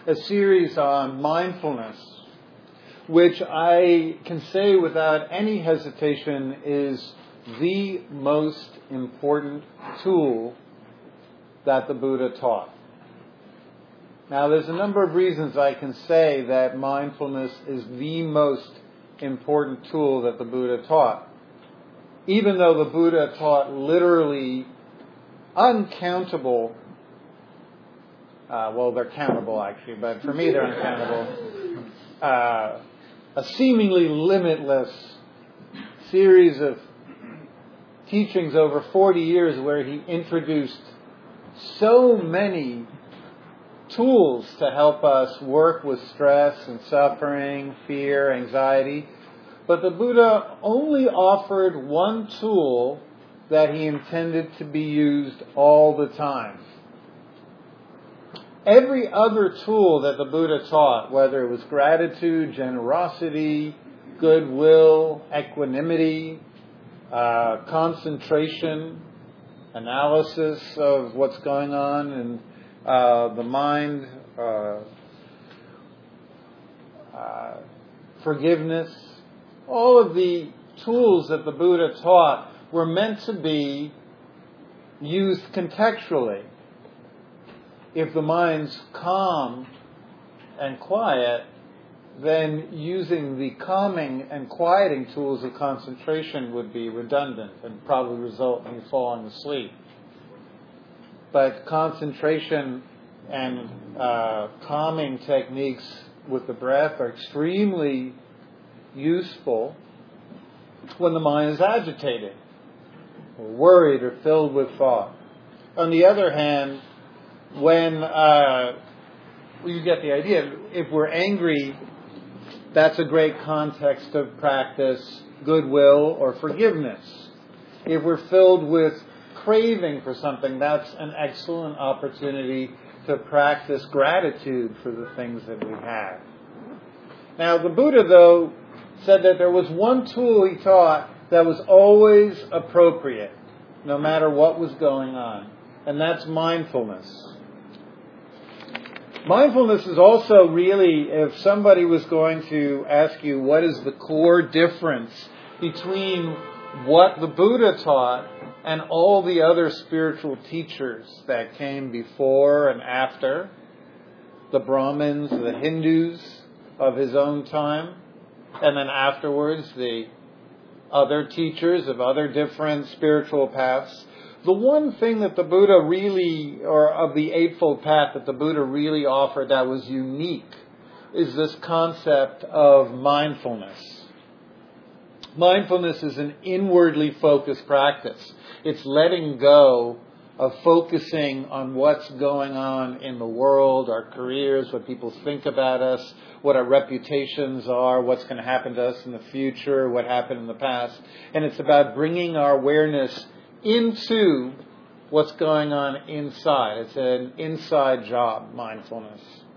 a series on mindfulness, which I can say without any hesitation is the most important tool that the Buddha taught. Now, there's a number of reasons I can say that mindfulness is the most important tool that the Buddha taught. Even though the Buddha taught literally uncountable, well, they're countable actually, but for me they're uncountable, a seemingly limitless series of teachings over 40 years where he introduced so many tools to help us work with stress and suffering, fear, anxiety. But the Buddha only offered one tool that he intended to be used all the time. Every other tool that the Buddha taught, whether it was gratitude, generosity, goodwill, equanimity, concentration, analysis of what's going on in the mind, forgiveness, all of the tools that the Buddha taught were meant to be used contextually. If the mind's calm and quiet, then using the calming and quieting tools of concentration would be redundant and probably result in you falling asleep. But concentration and calming techniques with the breath are extremely useful when the mind is agitated or worried or filled with thought. On the other hand, when you get the idea, if we're angry, that's a great context to practice goodwill or forgiveness. If we're filled with craving for something, that's an excellent opportunity to practice gratitude for the things that we have. Now, the Buddha, though, said that there was one tool he taught that was always appropriate, no matter what was going on, and that's mindfulness. Mindfulness is also really, if somebody was going to ask you what is the core difference between what the Buddha taught and all the other spiritual teachers that came before and after, the Brahmins, the Hindus of his own time, and then afterwards the other teachers of other different spiritual paths, the one thing that the Buddha really, or of the Eightfold Path that the Buddha really offered that was unique, is this concept of mindfulness. Mindfulness is an inwardly focused practice. It's letting go of focusing on what's going on in the world, our careers, what people think about us, what our reputations are, what's going to happen to us in the future, what happened in the past. And it's about bringing our awareness into what's going on inside. It's an inside job, mindfulness.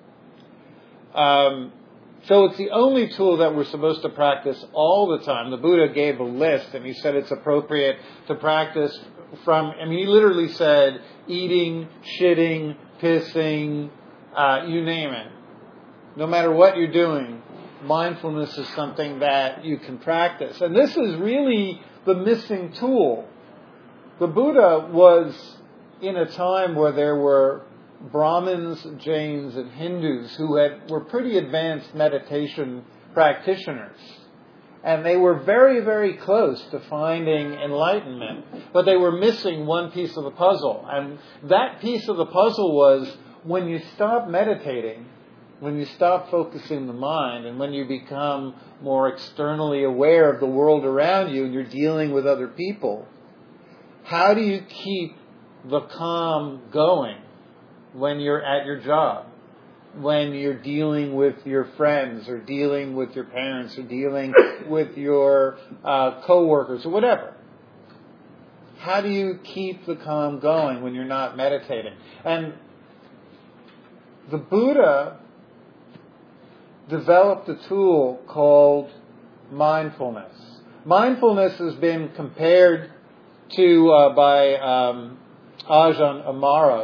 So it's the only tool that we're supposed to practice all the time. The Buddha gave a list, and he said it's appropriate to practice he literally said eating, shitting, pissing, you name it. No matter what you're doing, mindfulness is something that you can practice. And this is really the missing tool. The Buddha was in a time where there were Brahmins, Jains, and Hindus who were pretty advanced meditation practitioners. And they were very, very close to finding enlightenment. But they were missing one piece of the puzzle. And that piece of the puzzle was when you stop meditating, when you stop focusing the mind, and when you become more externally aware of the world around you and you're dealing with other people, how do you keep the calm going when you're at your job, when you're dealing with your friends or dealing with your parents or dealing with your co-workers or whatever? How do you keep the calm going when you're not meditating? And the Buddha developed a tool called mindfulness. Mindfulness has been compared to by Ajahn Amaro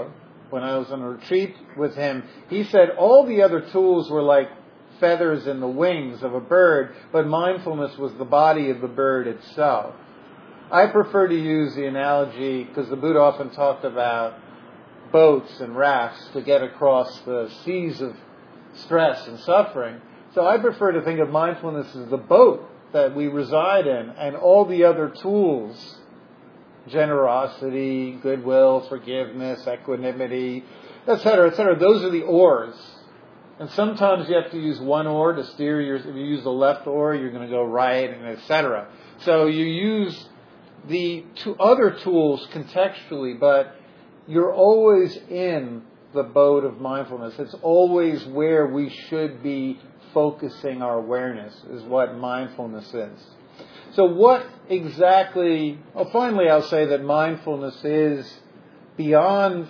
when I was on a retreat with him, he said all the other tools were like feathers in the wings of a bird, but mindfulness was the body of the bird itself. I prefer to use the analogy, because the Buddha often talked about boats and rafts to get across the seas of stress and suffering. So I prefer to think of mindfulness as the boat that we reside in, and all the other tools, generosity, goodwill, forgiveness, equanimity, etc., those are the oars. And sometimes you have to use one oar to steer if you use the left oar, you're going to go right, and etc. So you use the two other tools contextually, but you're always in the boat of mindfulness. It's always where we should be focusing our awareness, is what mindfulness is. So what exactly, finally I'll say that mindfulness is beyond,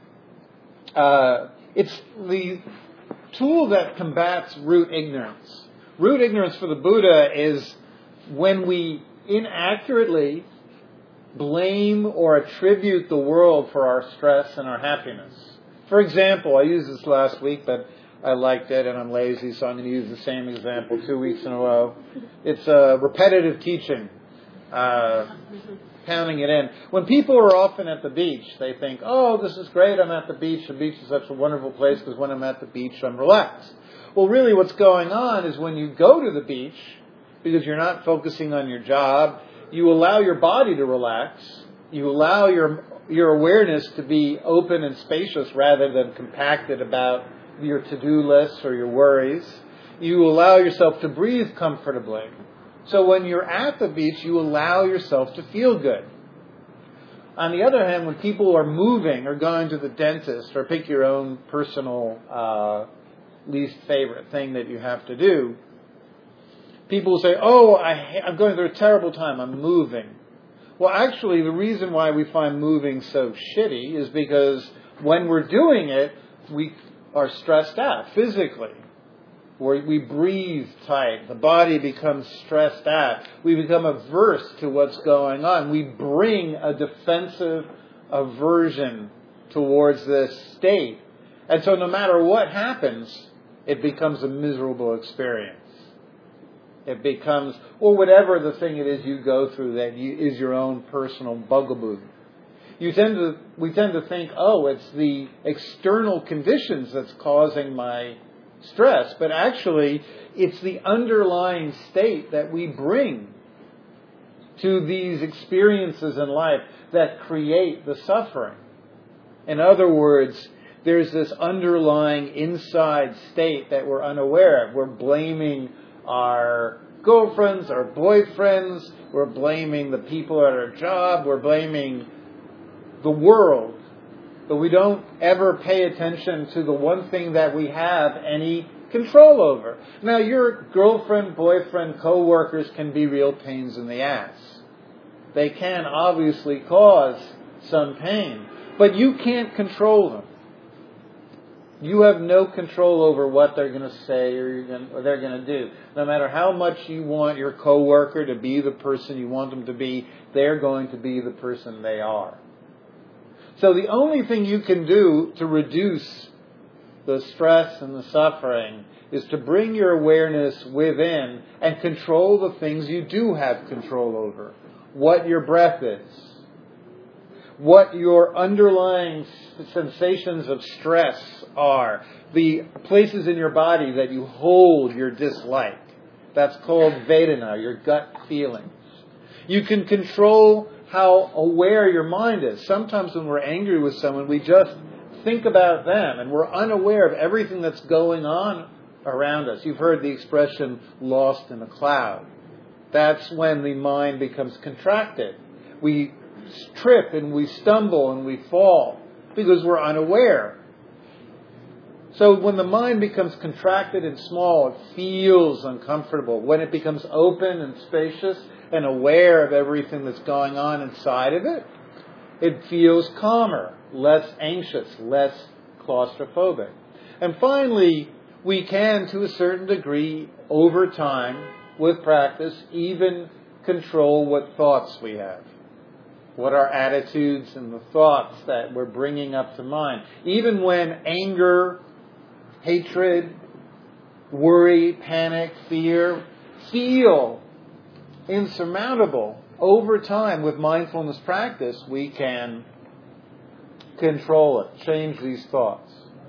it's the tool that combats root ignorance. Root ignorance for the Buddha is when we inaccurately blame or attribute the world for our stress and our happiness. For example, I used this last week, but I liked it and I'm lazy, so I'm going to use the same example 2 weeks in a row. It's repetitive teaching, pounding it in. When people are often at the beach, they think, oh, this is great, I'm at the beach. The beach is such a wonderful place because when I'm at the beach, I'm relaxed. Well, really what's going on is when you go to the beach, because you're not focusing on your job, you allow your body to relax. You allow your awareness to be open and spacious rather than compacted about your to-do lists or your worries. You allow yourself to breathe comfortably. So when you're at the beach, you allow yourself to feel good. On the other hand, when people are moving or going to the dentist, or pick your own personal least favorite thing that you have to do, people will say, oh, I'm going through a terrible time, I'm moving. Well, actually, the reason why we find moving so shitty is because when we're doing it, we are stressed out physically. We breathe tight. The body becomes stressed out. We become averse to what's going on. We bring a defensive aversion towards this state. And so no matter what happens, it becomes a miserable experience. It becomes, or whatever the thing it is you go through that is your own personal bugaboo. We tend to think, oh, it's the external conditions that's causing my stress, but actually it's the underlying state that we bring to these experiences in life that create the suffering. In other words, there's this underlying inside state that we're unaware of. We're blaming our girlfriends, our boyfriends, we're blaming the people at our job, we're blaming the world, but we don't ever pay attention to the one thing that we have any control over. Now, your girlfriend, boyfriend, co-workers can be real pains in the ass. They can obviously cause some pain, but you can't control them. You have no control over what they're going to say or they're going to do. No matter how much you want your coworker to be the person you want them to be, they're going to be the person they are. So the only thing you can do to reduce the stress and the suffering is to bring your awareness within and control the things you do have control over. What your breath is. What your underlying sensations of stress are. The places in your body that you hold your dislike. That's called Vedana, your gut feelings. You can control how aware your mind is. Sometimes when we're angry with someone, we just think about them and we're unaware of everything that's going on around us. You've heard the expression, lost in a cloud. That's when the mind becomes contracted. We trip and we stumble and we fall because we're unaware. So when the mind becomes contracted and small, it feels uncomfortable. When it becomes open and spacious and aware of everything that's going on inside of it, it feels calmer, less anxious, less claustrophobic. And finally, we can, to a certain degree, over time, with practice, even control what thoughts we have. What are attitudes and the thoughts that we're bringing up to mind? Even when anger, hatred, worry, panic, fear feel insurmountable, over time with mindfulness practice, we can control it, change these thoughts.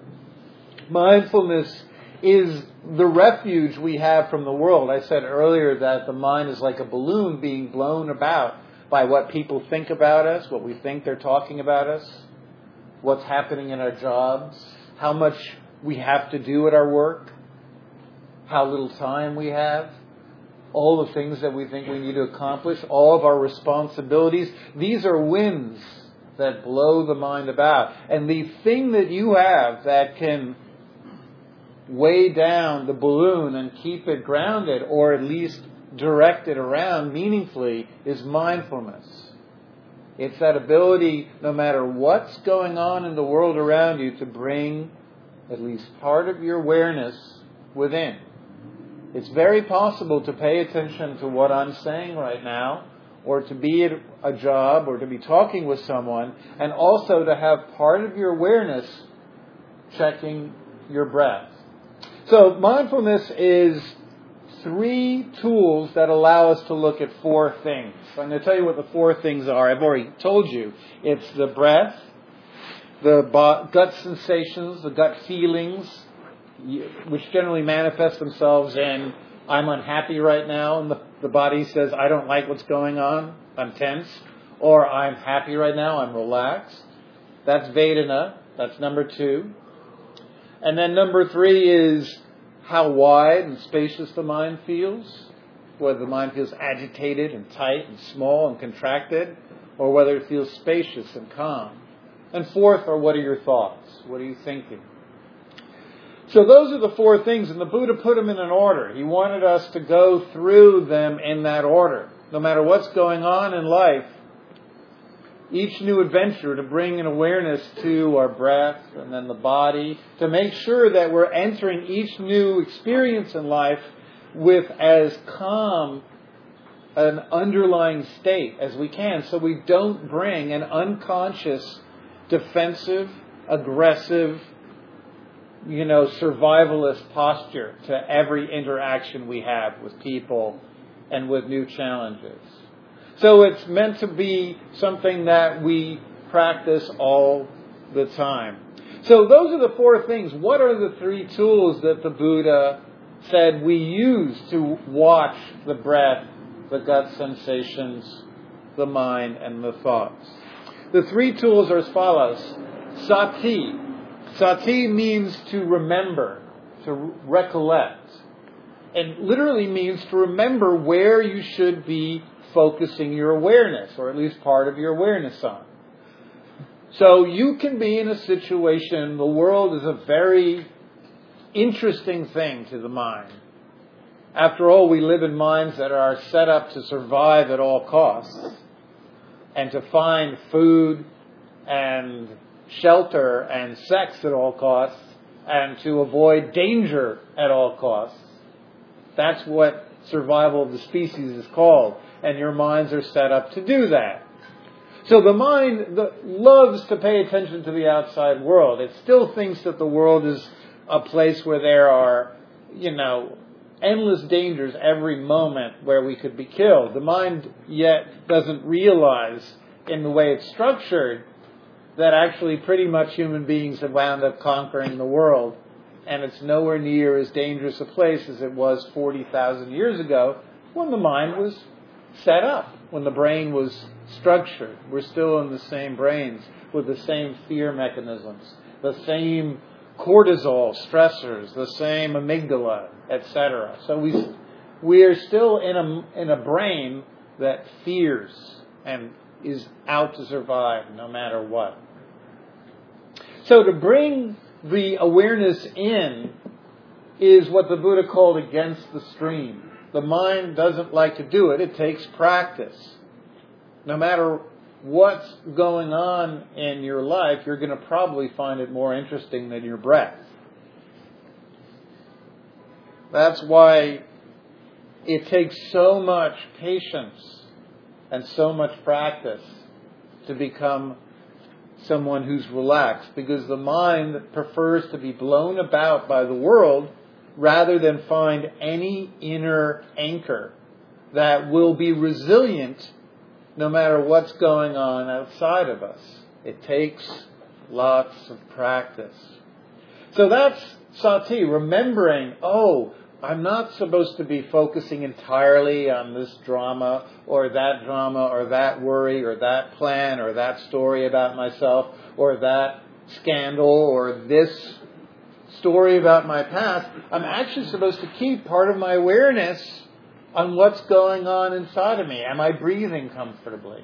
Mindfulness is the refuge we have from the world. I said earlier that the mind is like a balloon being blown about by what people think about us, what we think they're talking about us, what's happening in our jobs, how much we have to do at our work, how little time we have, all the things that we think we need to accomplish, all of our responsibilities. These are winds that blow the mind about. And the thing that you have that can weigh down the balloon and keep it grounded, or at least direct it around meaningfully, is mindfulness. It's that ability, no matter what's going on in the world around you, to bring at least part of your awareness within. It's very possible to pay attention to what I'm saying right now, or to be at a job, or to be talking with someone, and also to have part of your awareness checking your breath. So mindfulness is 3 tools that allow us to look at 4 things. I'm going to tell you what the 4 things are. I've already told you. It's the breath, the gut sensations, the gut feelings, which generally manifest themselves in, I'm unhappy right now, and the body says, I don't like what's going on, I'm tense. Or I'm happy right now, I'm relaxed. That's Vedana. That's number 2. And then number 3 is how wide and spacious the mind feels, whether the mind feels agitated and tight and small and contracted, or whether it feels spacious and calm. And 4th are, what are your thoughts? What are you thinking? So those are the 4 things, and the Buddha put them in an order. He wanted us to go through them in that order. No matter what's going on in life, each new adventure, to bring an awareness to our breath and then the body, to make sure that we're entering each new experience in life with as calm an underlying state as we can, so we don't bring an unconscious, defensive, aggressive, survivalist posture to every interaction we have with people and with new challenges. So it's meant to be something that we practice all the time. So those are the 4 things. What are the 3 tools that the Buddha said we use to watch the breath, the gut sensations, the mind, and the thoughts? The 3 tools are as follows. Sati. Sati means to remember, to recollect. And literally means to remember where you should be focusing your awareness, or at least part of your awareness on. So you can be in a situation, the world is a very interesting thing to the mind. After all, we live in minds that are set up to survive at all costs, and to find food and shelter and sex at all costs, and to avoid danger at all costs. That's what survival of the species is called. And your minds are set up to do that. So the mind loves to pay attention to the outside world. It still thinks that the world is a place where there are, endless dangers every moment where we could be killed. The mind yet doesn't realize, in the way it's structured, that actually pretty much human beings have wound up conquering the world. And it's nowhere near as dangerous a place as it was 40,000 years ago, when the mind was set up, when the brain was structured. We're still in the same brains with the same fear mechanisms, the same cortisol stressors, the same amygdala, etc. So we are still in a brain that fears and is out to survive no matter what. So to bring the awareness in is what the Buddha called against the stream. The mind doesn't like to do it. It takes practice. No matter what's going on in your life, you're going to probably find it more interesting than your breath. That's why it takes so much patience and so much practice to become someone who's relaxed, because the mind prefers to be blown about by the world rather than find any inner anchor that will be resilient no matter what's going on outside of us. It takes lots of practice. So that's sati, remembering, I'm not supposed to be focusing entirely on this drama or that worry or that plan or that story about myself or that scandal or this story about my past. I'm actually supposed to keep part of my awareness on what's going on inside of me. Am I breathing comfortably?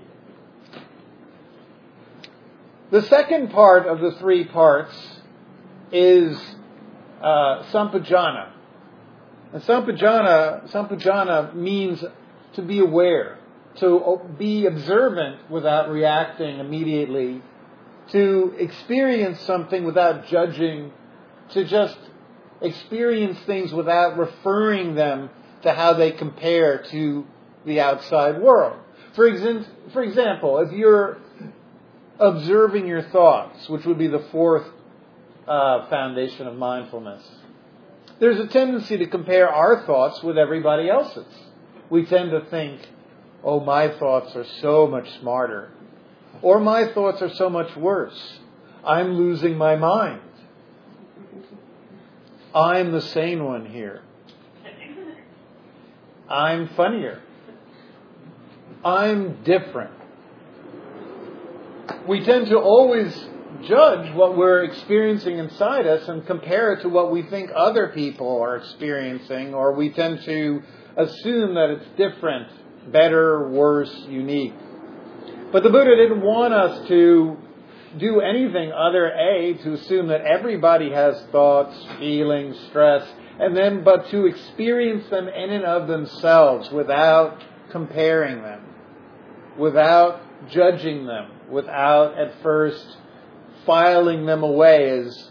The second part of the three parts is sampajana. And sampajana means to be aware, to be observant without reacting immediately, to experience something without judging, to just experience things without referring them to how they compare to the outside world. For example, if you're observing your thoughts, which would be the fourth foundation of mindfulness, there's a tendency to compare our thoughts with everybody else's. We tend to think, my thoughts are so much smarter. Or my thoughts are so much worse. I'm losing my mind. I'm the sane one here. I'm funnier. I'm different. We tend to always judge what we're experiencing inside us and compare it to what we think other people are experiencing, or we tend to assume that it's different, better, worse, unique. But the Buddha didn't want us to do anything other to assume that everybody has thoughts, feelings, stress, but to experience them in and of themselves without comparing them, without judging them, without at first filing them away as,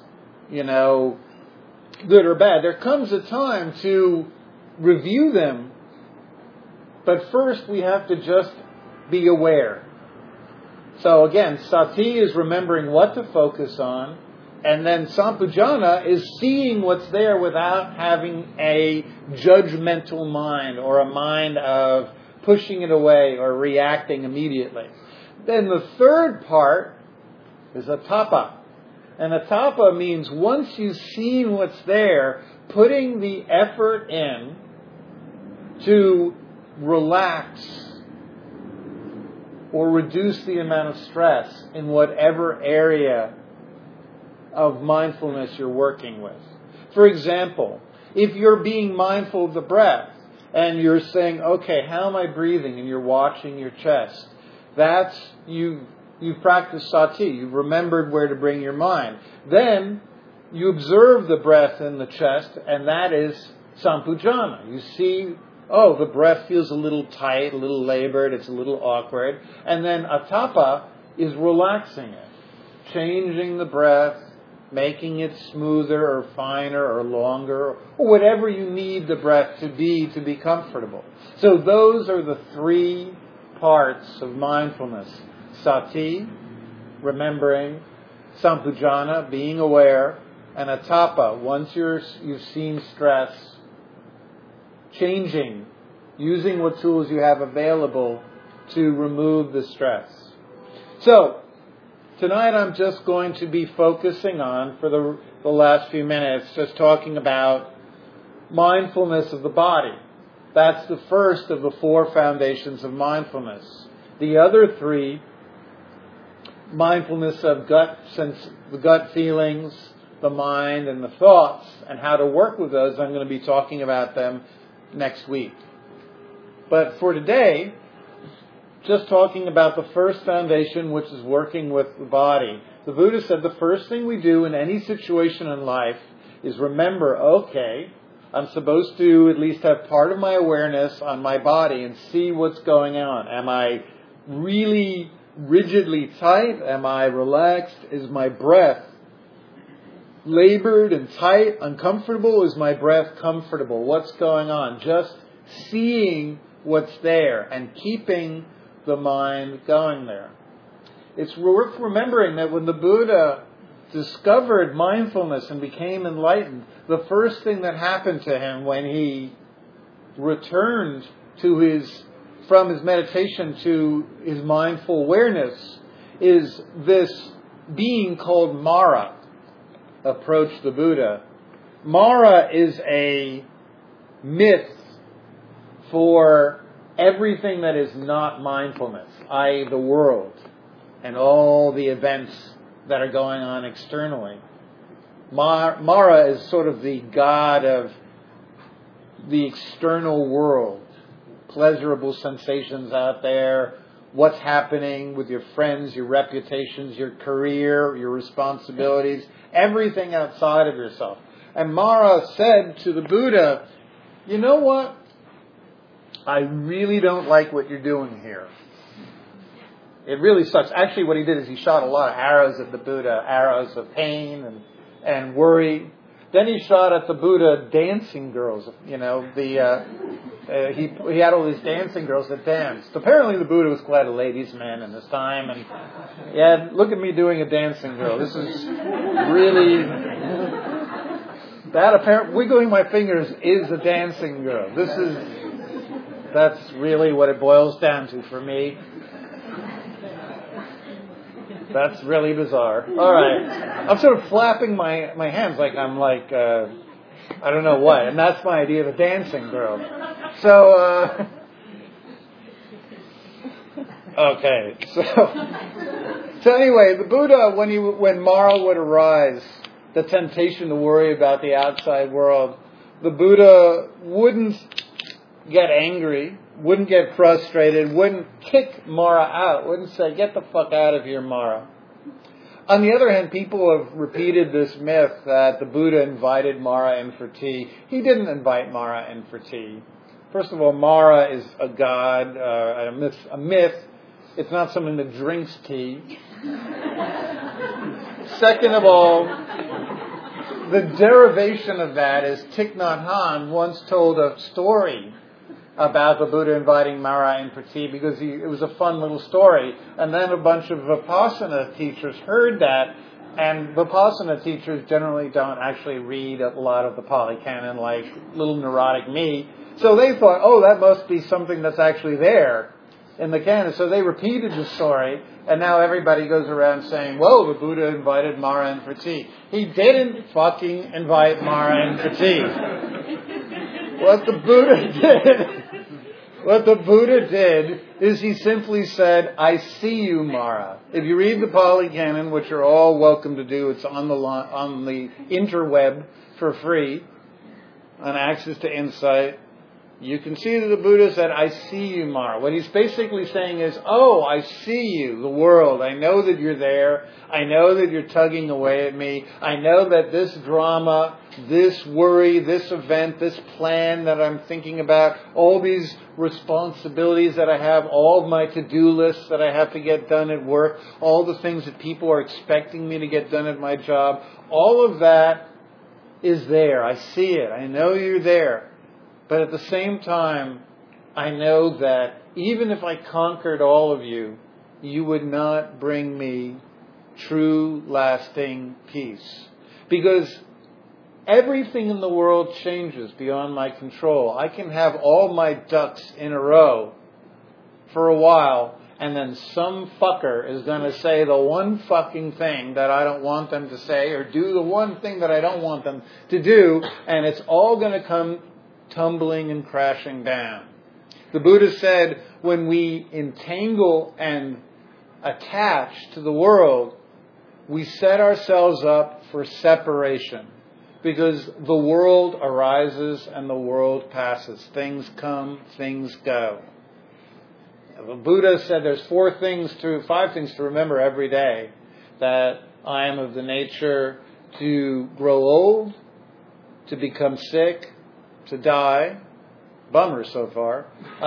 good or bad. There comes a time to review them, but first we have to just be aware. So again, sati is remembering what to focus on, and then sampujana is seeing what's there without having a judgmental mind or a mind of pushing it away or reacting immediately. Then the third part is atapa. And atapa means once you've seen what's there, putting the effort in to relax or reduce the amount of stress in whatever area of mindfulness you're working with. For example, if you're being mindful of the breath and you're saying, okay, how am I breathing? And you're watching your chest. That's you've practiced sati. You've remembered where to bring your mind. Then you observe the breath in the chest, and that is sampujana. You see, the breath feels a little tight, a little labored, it's a little awkward. And then atapa is relaxing it, changing the breath, making it smoother or finer or longer, or whatever you need the breath to be comfortable. So those are the three parts of mindfulness. Sati, remembering, sampujana, being aware, and atapa, once you've seen stress, changing, using what tools you have available to remove the stress. So, tonight I'm just going to be focusing on, for the last few minutes, just talking about mindfulness of the body. That's the first of the four foundations of mindfulness. The other three, mindfulness of the gut feelings, the mind, and the thoughts, and how to work with those, I'm going to be talking about them next week. But for today, just talking about the first foundation, which is working with the body. The Buddha said the first thing we do in any situation in life is remember, okay, I'm supposed to at least have part of my awareness on my body and see what's going on. Am I really rigidly tight? Am I relaxed? Is my breath labored and tight, uncomfortable? Is my breath comfortable? What's going on? Just seeing what's there and keeping the mind going there. it's worth remembering that when the Buddha discovered mindfulness and became enlightened, the first thing that happened to him when he returned from his meditation to his mindful awareness is this being called Mara approached the Buddha. Mara is a myth for everything that is not mindfulness, i.e. the world and all the events that are going on externally. Mara is sort of the god of the external world, pleasurable sensations out there, what's happening with your friends, your reputations, your career, your responsibilities, everything outside of yourself. And Mara said to the Buddha, you know what? I really don't like what you're doing here. It really sucks. Actually, what he did is he shot a lot of arrows at the Buddha, arrows of pain and worry. Then he shot at the Buddha dancing girls. You know, he had all these dancing girls that danced. Apparently, the Buddha was quite a ladies' man in this time, and yeah, look at me doing a dancing girl. This is really that. Apparently, wiggling my fingers is a dancing girl. That's really what it boils down to for me. That's really bizarre. All right. I'm sort of flapping my hands like I'm I don't know what. And that's my idea of a dancing girl. So, okay. So anyway, the Buddha, when Mara would arise, the temptation to worry about the outside world, the Buddha wouldn't get angry, wouldn't get frustrated, wouldn't kick Mara out, wouldn't say, get the fuck out of here, Mara. On the other hand, people have repeated this myth that the Buddha invited Mara in for tea. He didn't invite Mara in for tea. First of all, Mara is a god, a myth. It's not someone that drinks tea. Second of all, the derivation of that is Thich Nhat Hanh once told a story about the Buddha inviting Mara in for tea because it was a fun little story. And then a bunch of Vipassana teachers heard that, and Vipassana teachers generally don't actually read a lot of the Pali Canon like little neurotic me. So they thought, oh, that must be something that's actually there in the canon. So they repeated the story, and now everybody goes around saying, whoa, the Buddha invited Mara in for tea. He didn't fucking invite Mara in for tea. What the Buddha did is he simply said, I see you, Mara. If you read the Pali Canon, which you're all welcome to do, it's on the interweb for free, on Access to Insight, you can see that the Buddha said, I see you, Mara. What he's basically saying is, oh, I see you, the world. I know that you're there. I know that you're tugging away at me. I know that this drama, this worry, this event, this plan that I'm thinking about, all these responsibilities that I have, all of my to-do lists that I have to get done at work, all the things that people are expecting me to get done at my job, all of that is there. I see it. I know you're there. But at the same time, I know that even if I conquered all of you, you would not bring me true, lasting peace. Because everything in the world changes beyond my control. I can have all my ducks in a row for a while, and then some fucker is going to say the one fucking thing that I don't want them to say, or do the one thing that I don't want them to do, and it's all going to come tumbling and crashing down. The Buddha said, when we entangle and attach to the world, we set ourselves up for separation. Because the world arises and the world passes. Things come, things go. The Buddha said there's 5 things to remember every day. That I am of the nature to grow old, to become sick, to die. Bummer so far.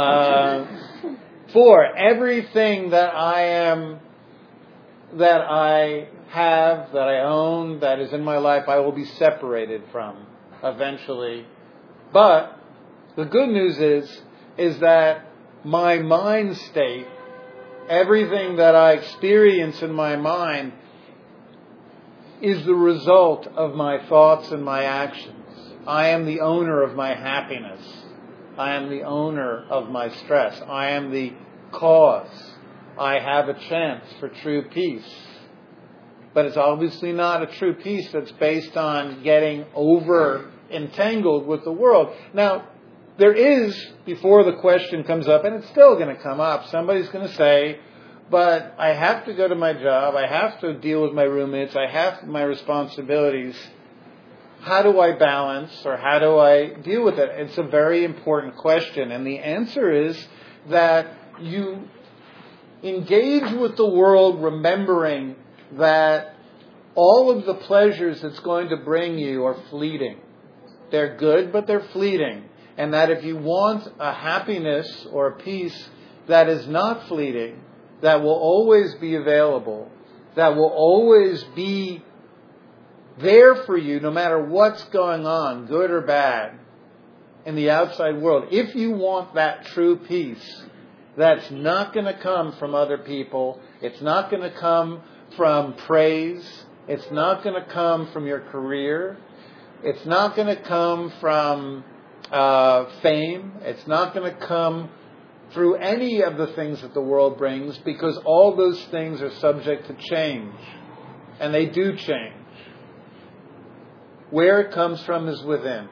4, everything that I am, that I have, that I own, that is in my life, I will be separated from eventually. But the good news is that my mind state everything that I experience in my mind is the result of my thoughts and my actions. I am the owner of my happiness. I am the owner of my stress. I am the cause. I have a chance for true peace. But it's obviously not a true peace that's based on getting over entangled with the world. Now, there is, before the question comes up, and it's still going to come up, somebody's going to say, but I have to go to my job, I have to deal with my roommates, I have my responsibilities. How do I balance, or how do I deal with it? It's a very important question, and the answer is that you engage with the world remembering that all of the pleasures it's going to bring you are fleeting. They're good, but they're fleeting. And that if you want a happiness or a peace that is not fleeting, that will always be available, that will always be there for you no matter what's going on, good or bad, in the outside world. If you want that true peace, that's not going to come from other people. It's not going to come from praise. It's not going to come from your career. It's not going to come from fame. It's not going to come through any of the things that the world brings, because all those things are subject to change. And they do change. Where it comes from is within.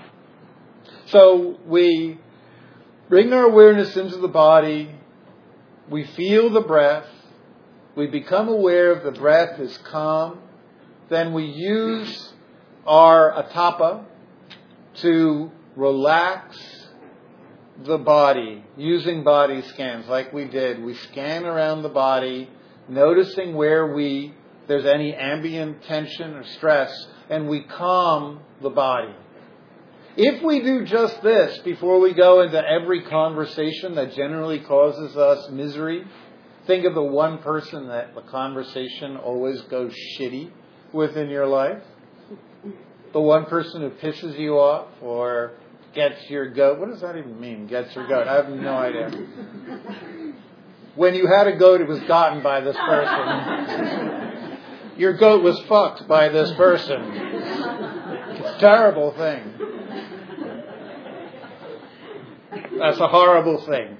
So we bring our awareness into the body. We feel the breath. We become aware of the breath is calm. Then we use our atapa to relax the body using body scans like we did. We scan around the body, noticing where there's any ambient tension or stress, and we calm the body. If we do just this before we go into every conversation that generally causes us misery, think of the one person that the conversation always goes shitty with in your life. The one person who pisses you off or gets your goat. What does that even mean, gets your goat? I have no idea. When you had a goat, it was gotten by this person. Your goat was fucked by this person. It's a terrible thing. That's a horrible thing.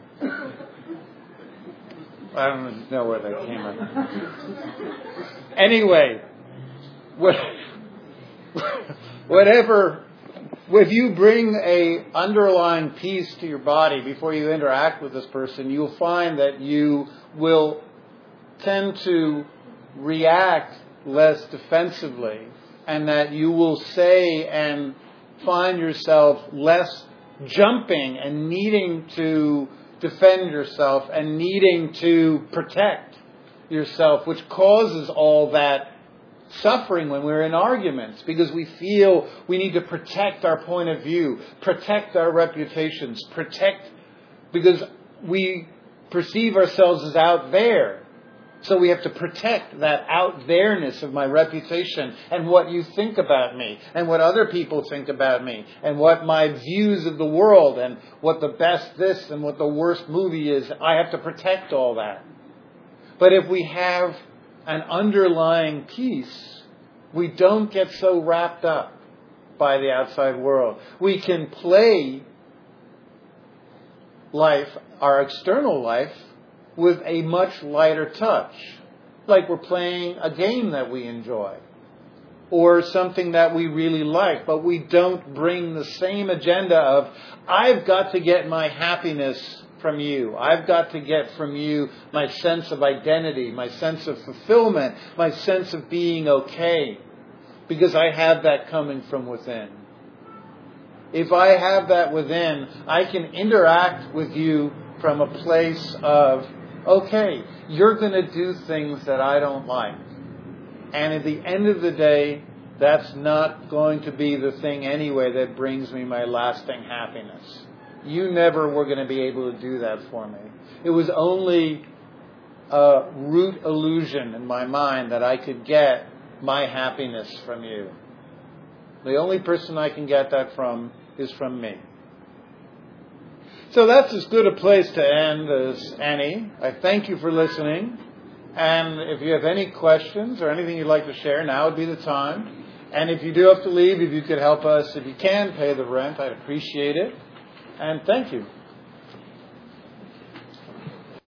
I don't know where that came from. Anyway, whatever, if you bring a underlying peace to your body before you interact with this person, you'll find that you will tend to react less defensively, and that you will say and find yourself less jumping and needing to defend yourself and needing to protect yourself, which causes all that suffering when we're in arguments, because we feel we need to protect our point of view, protect our reputations, because we perceive ourselves as out there. So we have to protect that out there-ness of my reputation and what you think about me and what other people think about me and what my views of the world and what the best this and what the worst movie is. I have to protect all that. But if we have an underlying peace, we don't get so wrapped up by the outside world. We can play life, our external life, with a much lighter touch. Like we're playing a game that we enjoy. Or something that we really like. But we don't bring the same agenda of, I've got to get my happiness from you. I've got to get from you my sense of identity, my sense of fulfillment, my sense of being okay. Because I have that coming from within. If I have that within, I can interact with you from a place of, okay, you're going to do things that I don't like. And at the end of the day, that's not going to be the thing anyway that brings me my lasting happiness. You never were going to be able to do that for me. It was only a root illusion in my mind that I could get my happiness from you. The only person I can get that from is from me. So that's as good a place to end as any. I thank you for listening. And if you have any questions or anything you'd like to share, now would be the time. And if you do have to leave, if you could help us, if you can, pay the rent, I'd appreciate it. And thank you.